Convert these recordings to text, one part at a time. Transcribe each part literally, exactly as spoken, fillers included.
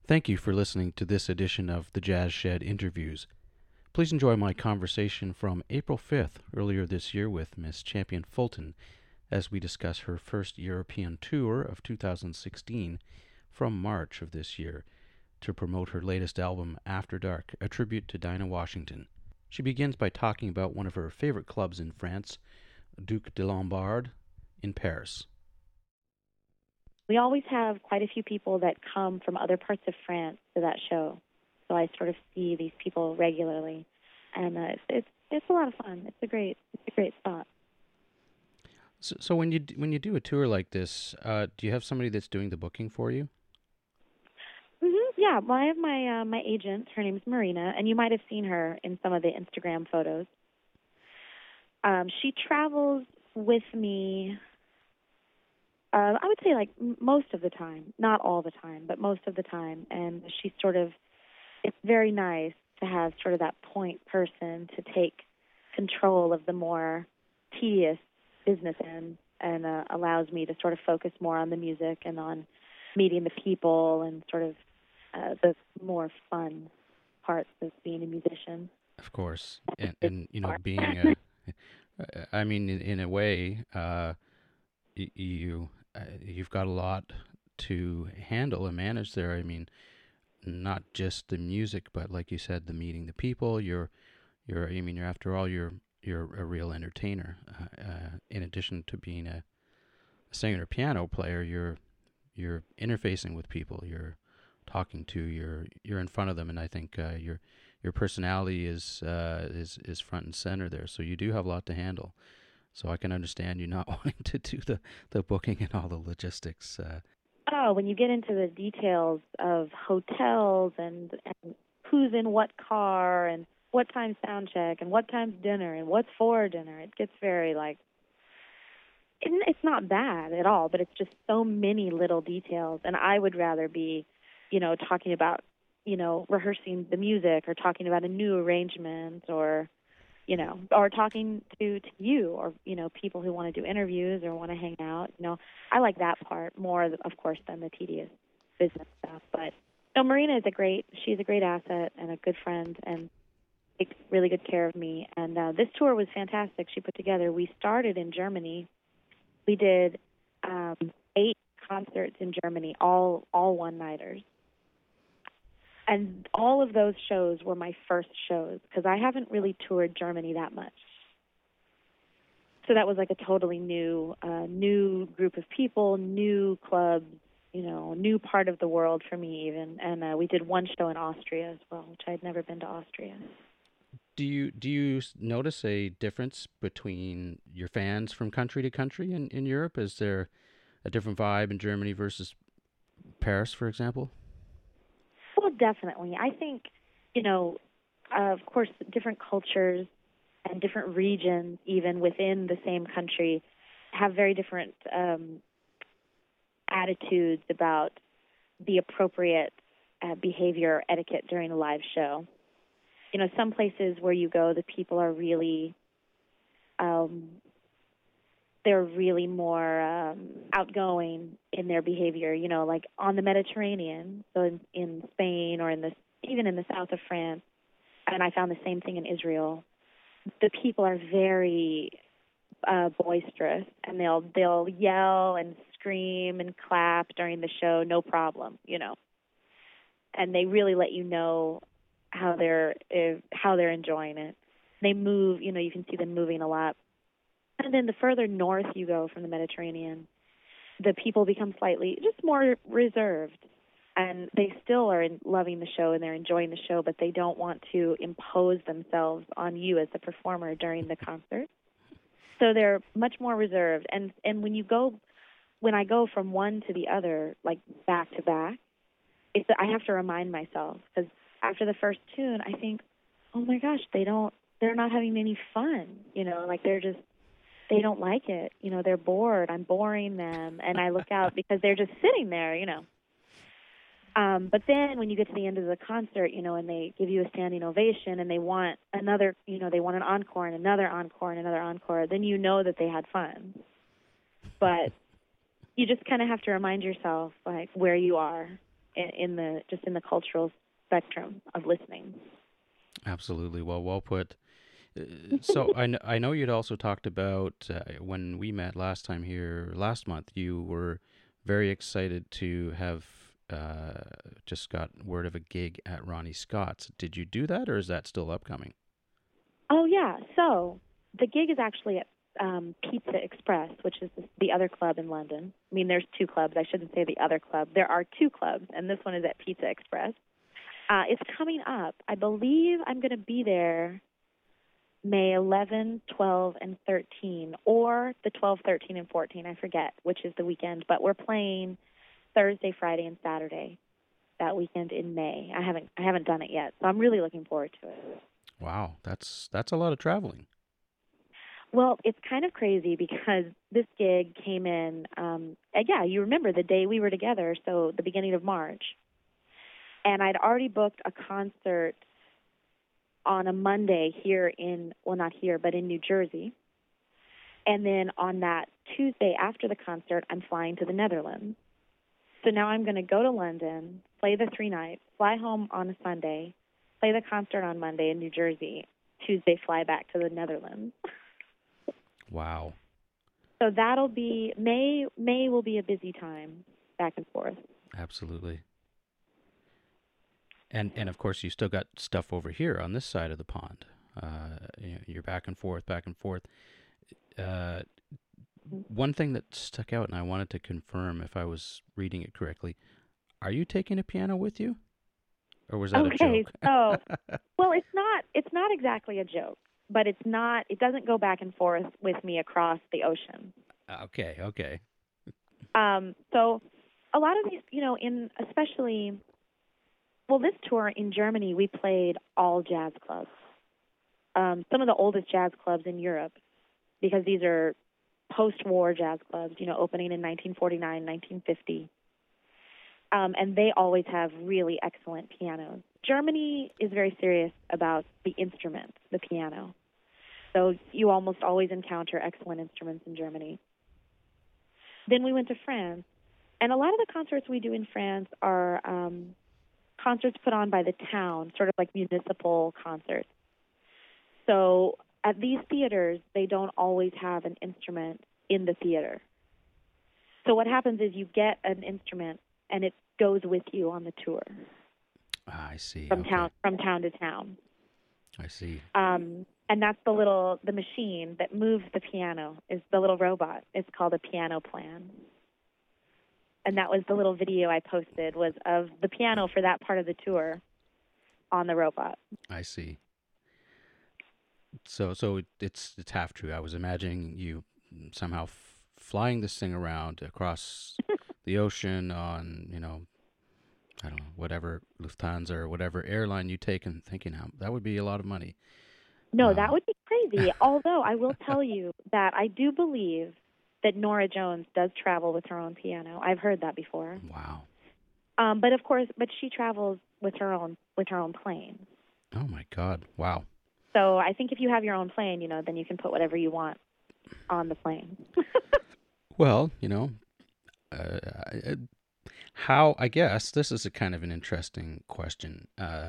Thank you for listening to this edition of the Jazz Shed Interviews. Please enjoy my conversation from April fifth, earlier this year, with Miss Champion Fulton as we discuss her first European tour of two thousand sixteen from March of this year to promote her latest album, After Dark, a tribute to Dinah Washington. She begins by talking about one of her favorite clubs in France, Duc de Lombard, in Paris. We always have quite a few people that come from other parts of France to that show. So I sort of see these people regularly, and uh, it's, it's it's a lot of fun. It's a great it's a great spot. So, so when you d- when you do a tour like this, uh, do you have somebody that's doing the booking for you? Mm-hmm, yeah, well, I have my uh, my agent. Her name's Marina, and you might have seen her in some of the Instagram photos. Um, she travels with me. Uh, I would say like m- most of the time, not all the time, but most of the time. And she's sort of, it's very nice to have sort of that point person to take control of the more tedious business end, and uh, allows me to sort of focus more on the music and on meeting the people and sort of uh, the more fun parts of being a musician. Of course, and, and you know, being a, I mean, in, in a way, uh, y- you uh, you've got a lot to handle and manage there. I mean, not just the music, but like you said, the meeting the people. You're you're I mean, you're after all, you're you're a real entertainer. Uh, uh, in addition to being a, a singer, or piano player, you're you're interfacing with people. You're talking to. You're you're in front of them, and I think uh, your your personality is uh, is is front and center there. So you do have a lot to handle. So I can understand you not wanting to do the, the booking and all the logistics. Uh, Oh, when you get into the details of hotels and, and who's in what car and what time sound check and what time's dinner and what's for dinner, it gets very like, it, it's not bad at all, but it's just so many little details. And I would rather be, you know, talking about, you know, rehearsing the music or talking about a new arrangement or, you know, or talking to, to you or, you know, people who want to do interviews or want to hang out. You know, I like that part more, of course, than the tedious business stuff. But no, Marina is a great, she's a great asset and a good friend and takes really good care of me. And uh, this tour was fantastic. She put together, we started in Germany. We did um, eight concerts in Germany, all all one-nighters. And all of those shows were my first shows because I haven't really toured Germany that much. So that was like a totally new, uh, new group of people, new clubs, you know, new part of the world for me even. And uh, we did one show in Austria as well, which I'd never been to Austria. do you do you s- notice a difference between your fans from country to country in, in Europe? Is there a different vibe in Germany versus Paris, for example? Well, definitely. I think, you know, uh, of course, different cultures and different regions, even within the same country, have very different um, attitudes about the appropriate uh, behavior or etiquette during a live show. You know, some places where you go, the people are really, um, they're really more um, outgoing in their behavior. You know, like on the Mediterranean, so in, in Spain or in the even in the south of France, and I found the same thing in Israel. The people are very uh, boisterous, and they'll they'll yell and scream and clap during the show, no problem. You know, and they really let you know how they're uh, how they're enjoying it. They move, you know, you can see them moving a lot. And then the further north you go from the Mediterranean, the people become slightly just more reserved. And they still are in, loving the show and they're enjoying the show, but they don't want to impose themselves on you as the performer during the concert. So they're much more reserved. And and when you go, when I go from one to the other, like back to back, it's I have to remind myself because after the first tune, I think, oh my gosh, they don't, they're not having any fun. You know, like they're just, they don't like it. You know, they're bored. I'm boring them. And I look out because they're just sitting there, you know. Um, but then when you get to the end of the concert, you know, and they give you a standing ovation and they want another, you know, they want an encore and another encore and another encore, then you know that they had fun. But you just kind of have to remind yourself, like, where you are in, in the just in the cultural spectrum of listening. Absolutely. Well, well put. Uh, So I, kn- I know you'd also talked about uh, when we met last time here last month, you were very excited to have uh, just got word of a gig at Ronnie Scott's. Did you do that, or is that still upcoming? Oh yeah, so the gig is actually at um, Pizza Express, which is the other club in London. I mean, there's two clubs. I shouldn't say the other club. There are two clubs, and this one is at Pizza Express. Uh, it's coming up. I believe I'm going to be there May eleventh, twelfth, and thirteenth, or the twelfth, thirteenth, and fourteenth. I forget which is the weekend, but we're playing Thursday, Friday, and Saturday that weekend in May. I haven't I haven't done it yet, so I'm really looking forward to it. Wow, that's that's a lot of traveling. Well, it's kind of crazy because this gig came in, um, uh, yeah, you remember the day we were together, so the beginning of March. And I'd already booked a concert on a Monday here in, well, not here, but in New Jersey. And then on that Tuesday after the concert, I'm flying to the Netherlands. So now I'm going to go to London, play the three nights, fly home on a Sunday, play the concert on Monday in New Jersey, Tuesday fly back to the Netherlands. Wow. So that'll be May. May will be a busy time, back and forth. Absolutely. And and of course you still got stuff over here on this side of the pond. Uh, you know, you're back and forth, back and forth. Uh, one thing that stuck out, and I wanted to confirm if I was reading it correctly. Are you taking a piano with you, or was that a Okay, joke? so well, it's not. It's not exactly a joke, but it's not. It doesn't go back and forth with me across the ocean. Okay, okay. Um, so a lot of these, you know, in especially, well, this tour in Germany, we played all jazz clubs. Um, some of the oldest jazz clubs in Europe, because these are post-war jazz clubs, you know, opening in nineteen forty-nine, nineteen fifty. Um, and they always have really excellent pianos. Germany is very serious about the instrument, the piano. So you almost always encounter excellent instruments in Germany. Then we went to France, and a lot of the concerts we do in France are um, concerts put on by the town, sort of like municipal concerts. So at these theaters, they don't always have an instrument in the theater. So what happens is you get an instrument, and it goes with you on the tour. Ah, I see. From Okay. town, from town to town. I see. Um, and that's the little, the machine that moves the piano is the little robot. It's called a piano plan. And that was the little video I posted was of the piano for that part of the tour on the robot. I see. So, so it, it's it's half true. I was imagining you somehow f- flying this thing around across the ocean on, you know, I don't know, whatever Lufthansa or whatever airline you take, and thinking how that would be a lot of money. No, Um, that would be crazy. Although I will tell you that I do believe that Nora Jones does travel with her own piano. I've heard that before. Wow. Um, but of course, but she travels with her own with her own plane. Oh my God. Wow. So I think if you have your own plane, you know, then you can put whatever you want on the plane. Well, you know, uh, I- how I guess this is a kind of an interesting question. Uh,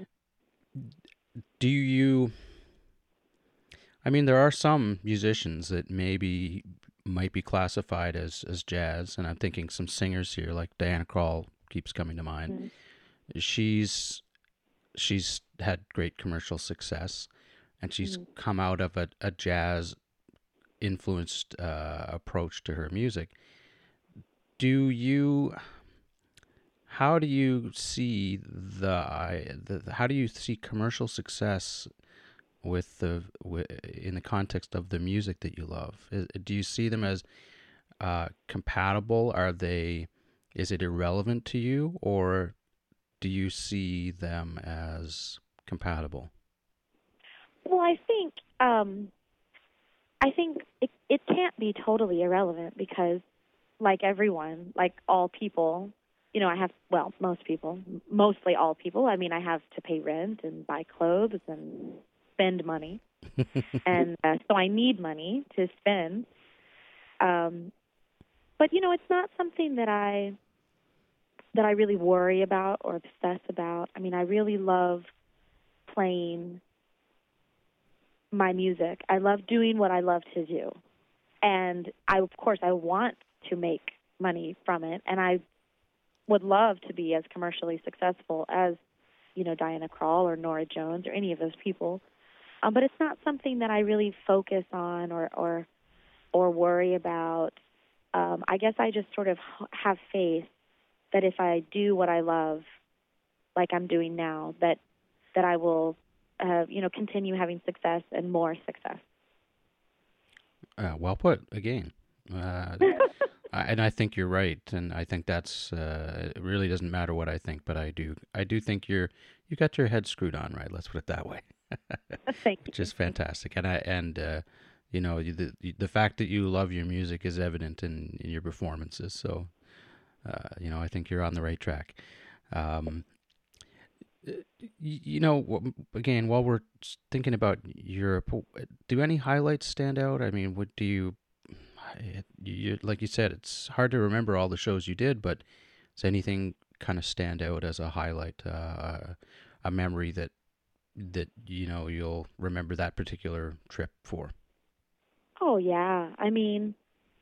do you? I mean, there are some musicians that maybe might be classified as, as jazz, and I'm thinking some singers here, like Diana Krall keeps coming to mind. Mm-hmm. She's she's had great commercial success, and she's Mm-hmm. come out of a, a jazz influenced uh, approach to her music. Do you? How do you see the, I- the how do you see commercial success with the wi- in the context of the music that you love? Is, do you see them as uh, compatible? Are they? Is it irrelevant to you, or do you see them as compatible? Well, I think um, I think it it can't be totally irrelevant because, like everyone, like all people, you know, I have well, most people, mostly all people. I mean, I have to pay rent and buy clothes and spend money, and uh, so I need money to spend. Um, but you know, it's not something that I that I really worry about or obsess about. I mean, I really love playing my music. I love doing what I love to do. And I, of course, I want to make money from it. And I would love to be as commercially successful as, you know, Diana Krall or Norah Jones or any of those people. Um, but it's not something that I really focus on or or, or worry about. Um, I guess I just sort of have faith that if I do what I love, like I'm doing now, that that I will, uh, you know, continue having success and more success. Uh, well put again. Uh, I, and I think you're right, and I think that's uh, it really doesn't matter what I think, but I do I do think you're you got your head screwed on right. Let's put it that way. Thank you. Which is fantastic, and I and uh, you know the the fact that you love your music is evident in, in your performances. So uh, you know I think you're on the right track. Um, you know, again, while we're thinking about Europe, do any highlights stand out? I mean, what do you? You, like you said, it's hard to remember all the shows you did, but does anything kind of stand out as a highlight, uh, a memory that that you know you'll remember that particular trip for? Oh yeah, I mean,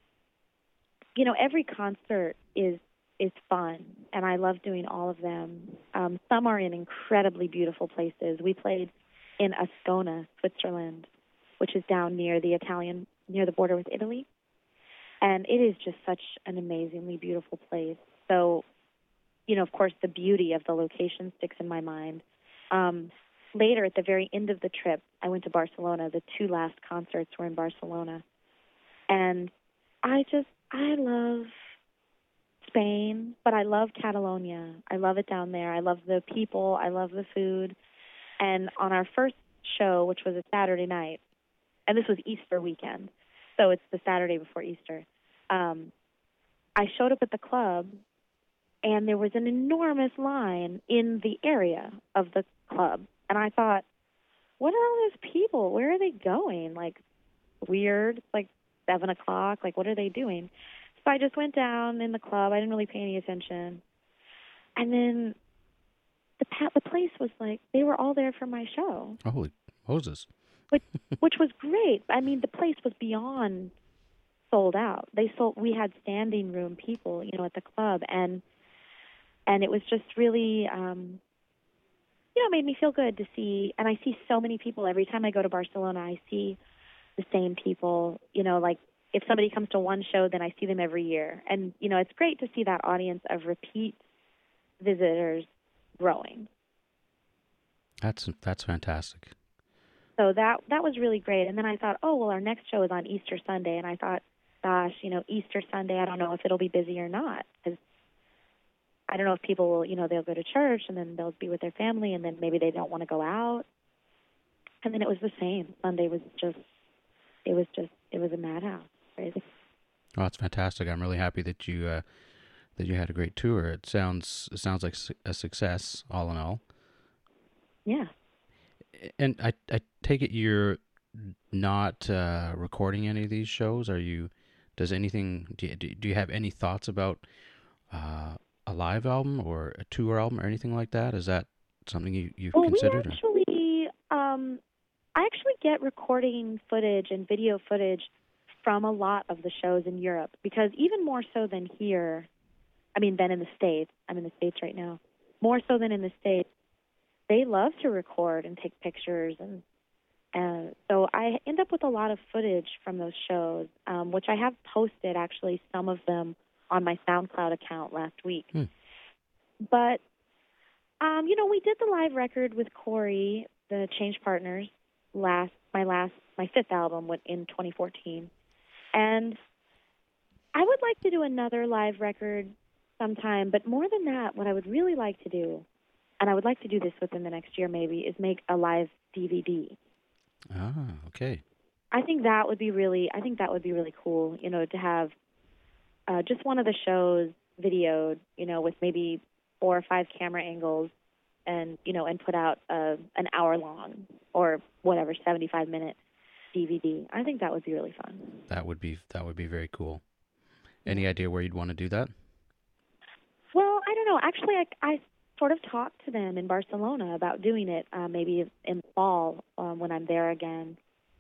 you know, every concert is is fun, and I love doing all of them. Um, some are in incredibly beautiful places. We played in Ascona, Switzerland, which is down near the Italian near the border with Italy. And it is just such an amazingly beautiful place. So, you know, of course, the beauty of the location sticks in my mind. Um, later, at the very end of the trip, I went to Barcelona. The two last concerts were in Barcelona. And I just, I love Spain, but I love Catalonia. I love it down there. I love the people. I love the food. And on our first show, which was a Saturday night, and this was Easter weekend, so it's the Saturday before Easter. Um, I showed up at the club, and there was an enormous line in the area of the club. And I thought, what are all those people? Where are they going? Like, weird. It's like seven o'clock. Like, what are they doing? So I just went down in the club. I didn't really pay any attention. And then the the place was like, they were all there for my show. Holy Moses. Which, which was great. I mean, the place was beyond sold out. They sold. We had standing room people, you know, at the club, and and it was just really, um, you know, it made me feel good to see. And I see so many people every time I go to Barcelona. I see the same people. You know, like if somebody comes to one show, then I see them every year, and you know, it's great to see that audience of repeat visitors growing. That's that's fantastic. So that that was really great. And then I thought, oh, well, our next show is on Easter Sunday. And I thought, gosh, you know, Easter Sunday, I don't know if it'll be busy or not. Because I don't know if people will, you know, they'll go to church and then they'll be with their family and then maybe they don't want to go out. And then it was the same. Sunday was just, it was just, it was a madhouse. Crazy. Oh, that's fantastic. I'm really happy that you uh, that you had a great tour. It sounds it sounds like a success, all in all. Yeah. And I, I take it you're not uh, recording any of these shows. Are you? Does anything? Do you, do you have any thoughts about uh, a live album or a tour album or anything like that? Is that something you you've well, considered? We actually, um, I actually get recording footage and video footage from a lot of the shows in Europe because even more so than here, I mean, than in the States. I'm in the States right now. More so than in the States. They love to record and take pictures, and uh, so I end up with a lot of footage from those shows, um, which I have posted, actually, some of them on my SoundCloud account last week. Hmm. But, um, you know, we did the live record with Corey, the Change Partners, last my last my fifth album went in twenty fourteen, and I would like to do another live record sometime. But more than that, what I would really like to do, and I would like to do this within the next year maybe, is make a live D V D. Ah, okay. I think that would be really, I think that would be really cool, you know, to have uh, just one of the shows videoed, you know, with maybe four or five camera angles and, you know, and put out uh, an hour long or whatever, seventy-five minute D V D. I think that would be really fun. That would be, that would be very cool. Any idea where you'd want to do that? Well, I don't know. Actually, I, I sort of talked to them in Barcelona about doing it, uh, maybe in the fall um, when I'm there again.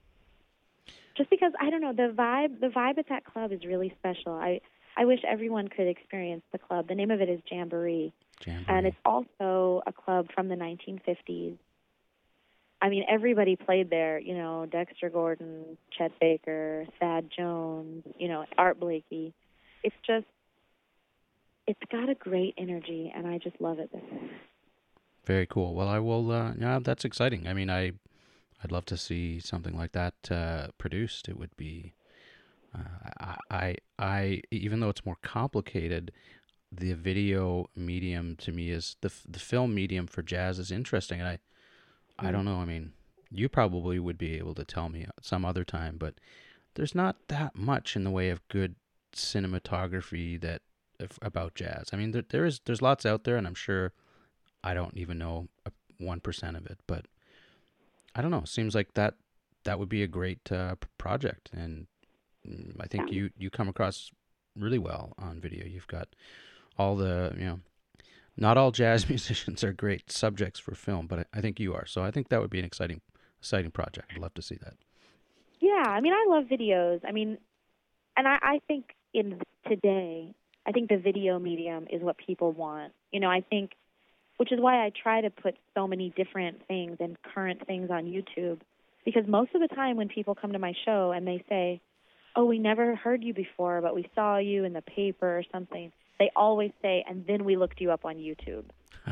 Just because I don't know, the vibe the vibe at that club is really special. I I wish everyone could experience the club. The name of it is Jamboree, and Jamboree. it's also a club from the nineteen fifties. I mean, everybody played there. You know, Dexter Gordon, Chet Baker, Thad Jones. You know, Art Blakey. It's just it's got a great energy, and I just love it there. Very cool. Well, I will. Uh, yeah, that's exciting. I mean, I I'd love to see something like that uh, produced. It would be. Uh, I, I I even though it's more complicated, the video medium to me is the f- the film medium for jazz is interesting, and I I Mm. don't know. I mean, you probably would be able to tell me some other time, but there's not that much in the way of good cinematography that if, about jazz. I mean, there, there is there's lots out there, and I'm sure I don't even know one percent of it, but I don't know. Seems like that that would be a great uh, p- project, and mm, I think Yeah. you you come across really well on video. You've got all the you know. Not all jazz musicians are great subjects for film, but I, I think you are. So I think that would be an exciting, exciting project. I'd love to see that. Yeah, I mean, I love videos. I mean, and I, I think in today, I think the video medium is what people want. You know, I think, which is why I try to put so many different things and current things on YouTube, because most of the time when people come to my show and they say, "Oh, we never heard you before, but we saw you in the paper or something," they always say, "And then we looked you up on YouTube."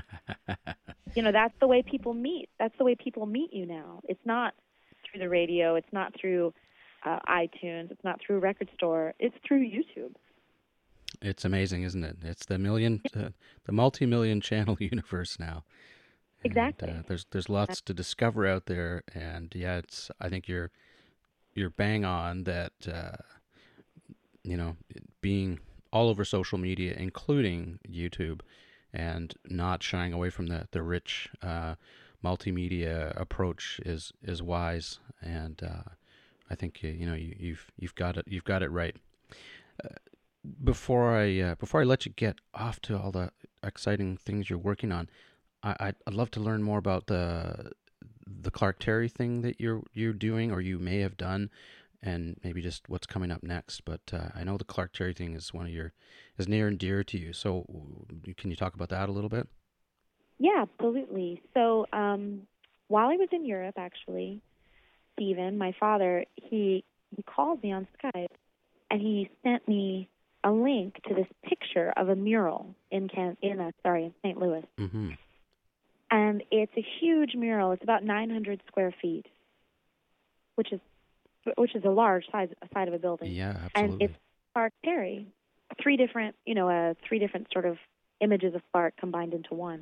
You know, that's the way people meet. That's the way people meet you now. It's not through the radio. It's not through uh, iTunes. It's not through a record store. It's through YouTube. It's amazing, isn't it? It's the million, uh, the multi-million channel universe now, and uh, Exactly. there's there's lots to discover out there. And yeah, it's I think you're you're bang on that. Uh, you know, being all over social media, including YouTube, and not shying away from the the rich uh, multimedia approach is is wise, and uh, I think you, you know you, you've you've got it you've got it right. Uh, before I uh, before I let you get off to all the exciting things you're working on, I I'd, I'd love to learn more about the the Clark Terry thing that you're you're doing or you may have done, and maybe just what's coming up next. But uh, I know the Clark Terry thing is one of your is near and dear to you. So can you talk about that a little bit? Yeah, absolutely. So um, while I was in Europe, actually, Stephen, my father, he he called me on Skype and he sent me a link to this picture of a mural in Can in uh, sorry in Saint Louis, Mm-hmm. and it's a huge mural. It's about nine hundred square feet, which is which is a large size side of a building, Yeah, and it's absolutely. Clark Terry, three different you know uh, three different sort of images of Clark combined into one.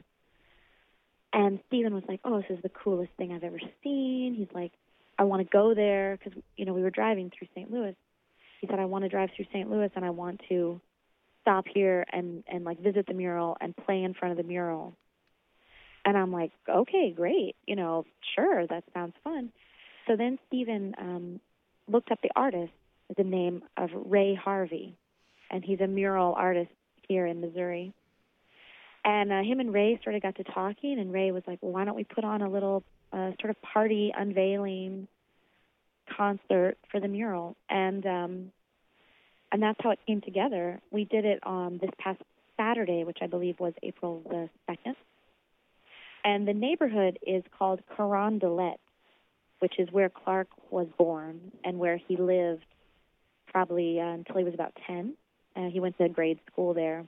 And Stephen was like, "Oh, this is the coolest thing I've ever seen." He's like, "I want to go there because you know we were driving through Saint Louis." He said, "I want to drive through Saint Louis and I want to stop here and and like visit the mural and play in front of the mural." And I'm like, "Okay, great. You know, sure, that sounds fun." So then Stephen um, looked up the artist, the name of Ray Harvey, and he's a mural artist here in Missouri. And uh, him and Ray sort of got to talking, and Ray was like, "Well, why don't we put on a little uh, sort of party unveiling concert for the mural?" And um, and that's how it came together. We did it um, this past Saturday, which I believe was April the second. And the neighborhood is called Carondelet, which is where Clark was born and where he lived probably uh, until he was about ten. Uh, he went to grade school there.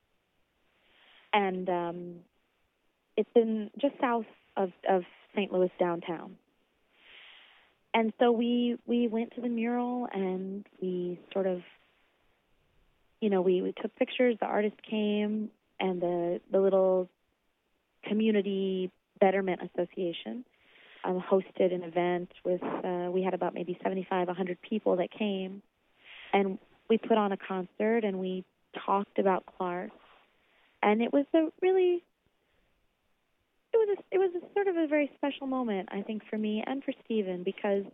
And um, it's in just south of, of Saint Louis downtown. And so we we went to the mural and we sort of, you know, we, we took pictures. The artist came and the the little community betterment association um, hosted an event with. Uh, we had about maybe seventy-five, one hundred people that came, and we put on a concert and we talked about Clark. And it was a really it was a, it was a sort of a very special moment, I think, for me and for Stephen, because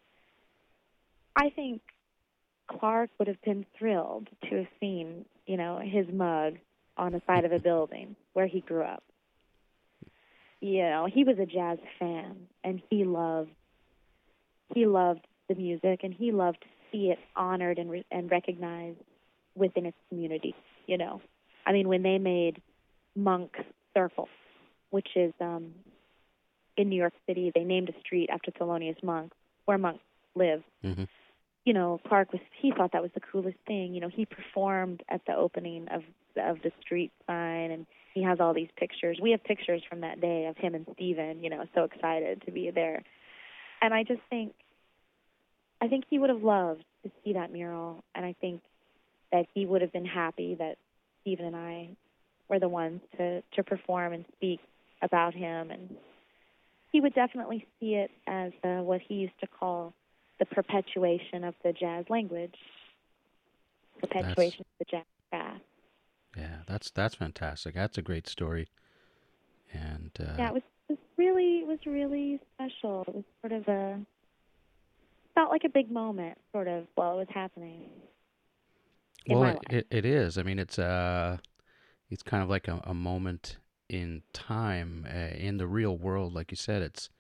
I think Clark would have been thrilled to have seen, you know, his mug on the side of a building where he grew up. You know, he was a jazz fan, and he loved he loved the music, and he loved to see it honored and re- and recognized within its community. You know, I mean, when they made Monk Circle, which is um, in New York City, they named a street after Thelonious Monk, where Monk lived. Mm-hmm. You know, Clark was he thought that was the coolest thing. You know, he performed at the opening of of the street sign, and he has all these pictures. We have pictures from that day of him and Steven, you know, so excited to be there. And I just think, I think he would have loved to see that mural, and I think that he would have been happy that Steven and I were the ones to, to perform and speak about him. And he would definitely see it as uh, what he used to call the perpetuation of the jazz language, perpetuation that's, of the jazz path. Yeah, that's that's fantastic. That's a great story. And uh, yeah, it was, it was really it was really special. It was sort of a felt like a big moment, sort of, while it was happening. Well, it, it it is. I mean, it's uh, it's kind of like a, a moment in time uh, in the real world, like you said. It's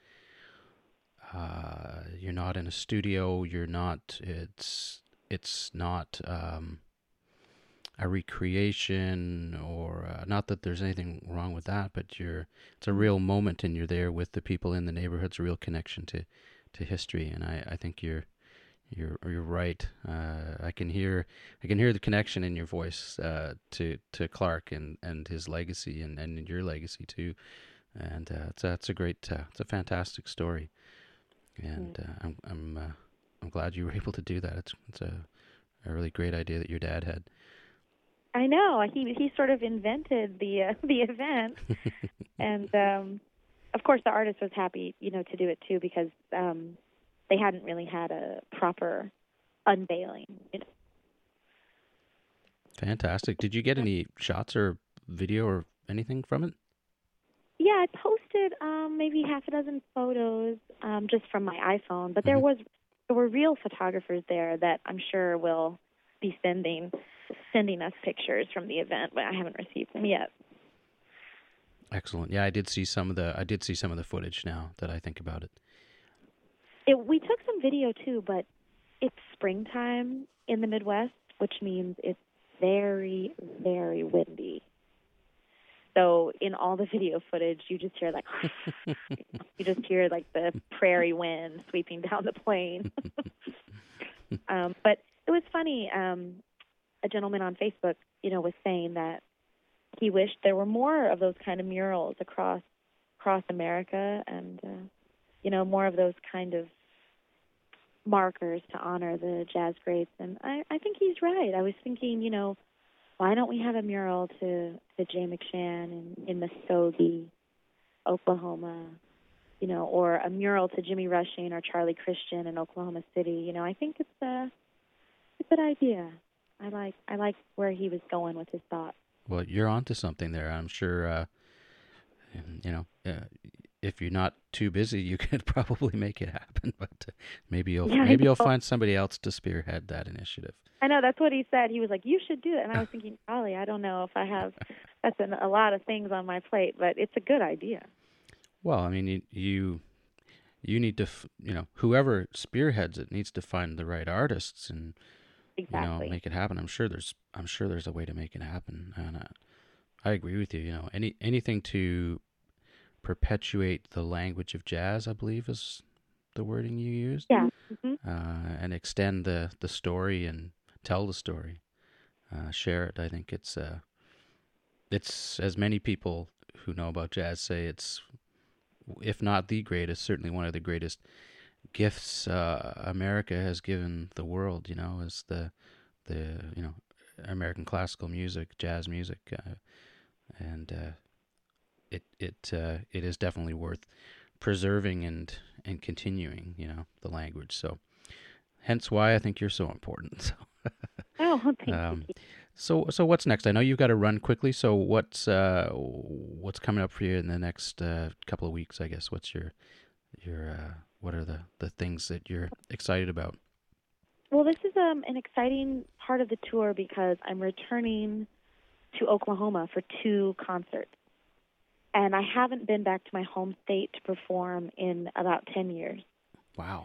uh, you're not in a studio. You're not. It's it's not. Um, a recreation, or uh, not that there's anything wrong with that, but you're it's a real moment, and you're there with the people in the neighborhood. It's a real connection to, to history, and I, I think you're you're you're right. Uh, I can hear I can hear the connection in your voice uh, to to Clark and, and his legacy, and, and your legacy too. And uh, it's a, it's a great uh, it's a fantastic story, and uh, I'm I'm uh, I'm glad you were able to do that. It's it's a a really great idea that your dad had. I know. He he sort of invented the uh, the event, and um, of course the artist was happy, you know, to do it too, because um, they hadn't really had a proper unveiling. You know? Fantastic. Did you get any shots or video or anything from it? Yeah, I posted um, maybe half a dozen photos um, just from my iPhone, but there Mm-hmm. was there were real photographers there that I'm sure will be sending. sending us pictures from the event, but I haven't received them yet. Excellent. Yeah, I did see some of the I did see some of the footage now that I think about it. It we took some video too, but it's springtime in the Midwest, which means it's very, very windy. So in all the video footage, you just hear like you just hear like the prairie wind sweeping down the plain. um, but it was funny. Um, a gentleman on Facebook, you know, was saying that he wished there were more of those kind of murals across across America, and uh, you know, more of those kind of markers to honor the jazz greats. And I, I think he's right. I was thinking, you know, why don't we have a mural to, to Jay McShann in, in Muskogee, Oklahoma, you know, or a mural to Jimmy Rushing or Charlie Christian in Oklahoma City. You know, I think it's a, it's a good idea. I like I like where he was going with his thoughts. Well, you're onto something there. I'm sure, uh, you know, uh, if you're not too busy, you could probably make it happen. But uh, maybe you'll yeah, maybe you'll find somebody else to spearhead that initiative. I know, that's what he said. He was like, "You should do it," and I was thinking, "Golly, I don't know if I have. That's an, a lot of things on my plate, but it's a good idea." Well, I mean, you you, you need to, f- you know, whoever spearheads it needs to find the right artists and. Exactly. You know, make it happen. I'm sure there's I'm sure there's a way to make it happen. And uh, I agree with you. You know, any anything to perpetuate the language of jazz, I believe, is the wording you used. Yeah. Mm-hmm. Uh, and extend the, the story and tell the story, uh, share it. I think it's uh, it's as many people who know about jazz say it's, if not the greatest, certainly one of the greatest gifts uh, America has given the world. You know, is the the you know American classical music, jazz music, uh, and uh, it it uh, it is definitely worth preserving and and continuing. You know, the language. So, hence why I think you're so important. So. Oh, thank um, you. So so what's next? I know you've got to run quickly. So what's uh, what's coming up for you in the next uh, couple of weeks? I guess what's your your uh, what are the, the things that you're excited about? Well, this is um, an exciting part of the tour because I'm returning to Oklahoma for two concerts. And I haven't been back to my home state to perform in about ten years. Wow.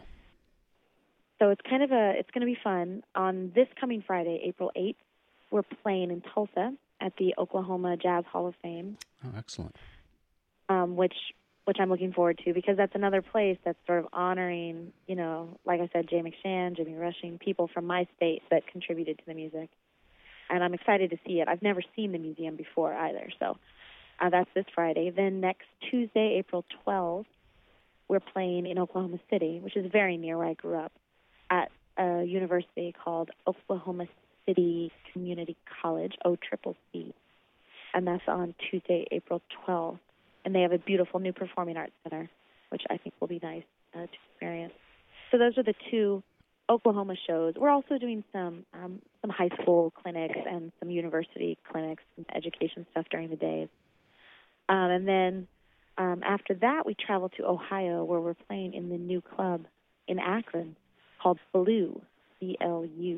So it's kind of a, it's going to be fun. On this coming Friday, April eighth, we're playing in Tulsa at the Oklahoma Jazz Hall of Fame. Oh, excellent. Um, which which I'm looking forward to, because that's another place that's sort of honoring, you know, like I said, Jay McShann, Jimmy Rushing, people from my state that contributed to the music. And I'm excited to see it. I've never seen the museum before either, so uh, that's this Friday. Then next Tuesday, April twelfth, we're playing in Oklahoma City, which is very near where I grew up, at a university called Oklahoma City Community College, O C C C. And that's on Tuesday, April twelfth. And they have a beautiful new performing arts center, which I think will be nice uh, to experience. So those are the two Oklahoma shows. We're also doing some um, some high school clinics and some university clinics and education stuff during the days. Um, and then um, after that, we travel to Ohio, where we're playing in the new club in Akron called Blue, B L U,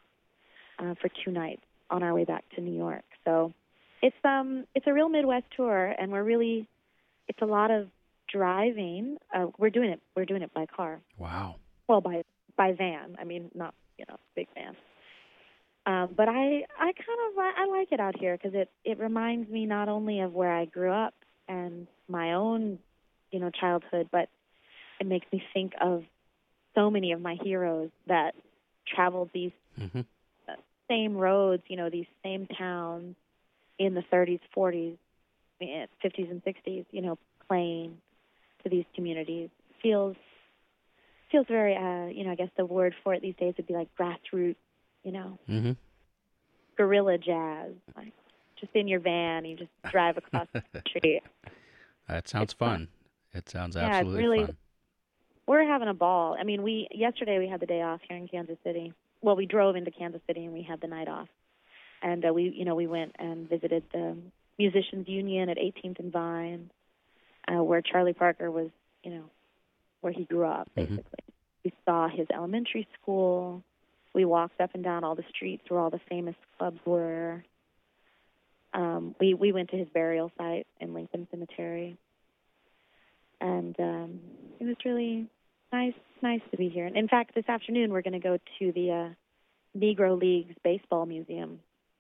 uh, for two nights on our way back to New York. So it's um it's a real Midwest tour, and we're really it's a lot of driving. Uh, we're doing it we're doing it by car. Wow. Well, by by van. I mean, not you know big van. Um, but I I kind of I like it out here because it it reminds me not only of where I grew up and my own you know childhood, but it makes me think of so many of my heroes that traveled these Mm-hmm. same roads, you know, these same towns in the thirties, forties, fifties, and sixties, you know, playing to these communities. Feels feels very, uh, you know, I guess the word for it these days would be like grassroots, you know, Mm-hmm. guerrilla jazz, like just in your van, you just drive across the country. That sounds It's fun. fun. It sounds Yeah, it's absolutely really, fun. we're having a ball. I mean, we yesterday we had the day off here in Kansas City. Well, we drove into Kansas City and we had the night off, and uh, we, you know, we went and visited the Musicians Union at eighteenth and Vine, uh, where Charlie Parker was, you know, where he grew up basically. Mm-hmm. We saw his elementary school. We walked up and down all the streets where all the famous clubs were. Um, we we went to his burial site in Lincoln Cemetery, and um, it was really nice nice to be here. And in fact, this afternoon we're going to go to the uh, Negro Leagues Baseball Museum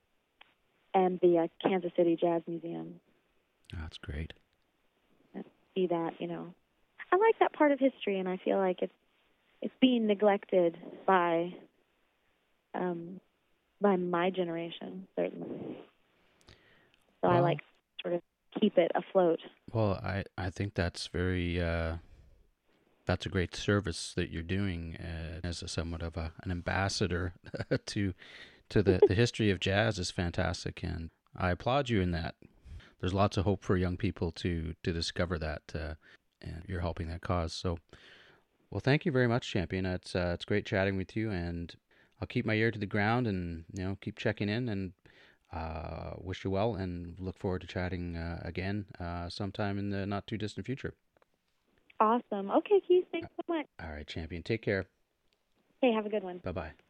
and the uh, Kansas City Jazz Museum. Oh, that's great. And see that, you know, I like that part of history, and I feel like it's it's being neglected by um, by my generation, certainly. So I Well, like to sort of keep it afloat. well, I, I think that's very uh, that's a great service that you're doing uh, as a somewhat of a, an ambassador to to the the history of jazz is fantastic, and I applaud you in that. There's lots of hope for young people to to discover that, uh, and you're helping that cause. So, well, thank you very much, Champion. It's uh, it's great chatting with you, and I'll keep my ear to the ground and you know keep checking in and uh, wish you well, and look forward to chatting uh, again uh, sometime in the not too distant future. Awesome. Okay, Keith, thanks so much. All right, Champion. Take care. Hey, have a good one. Bye bye.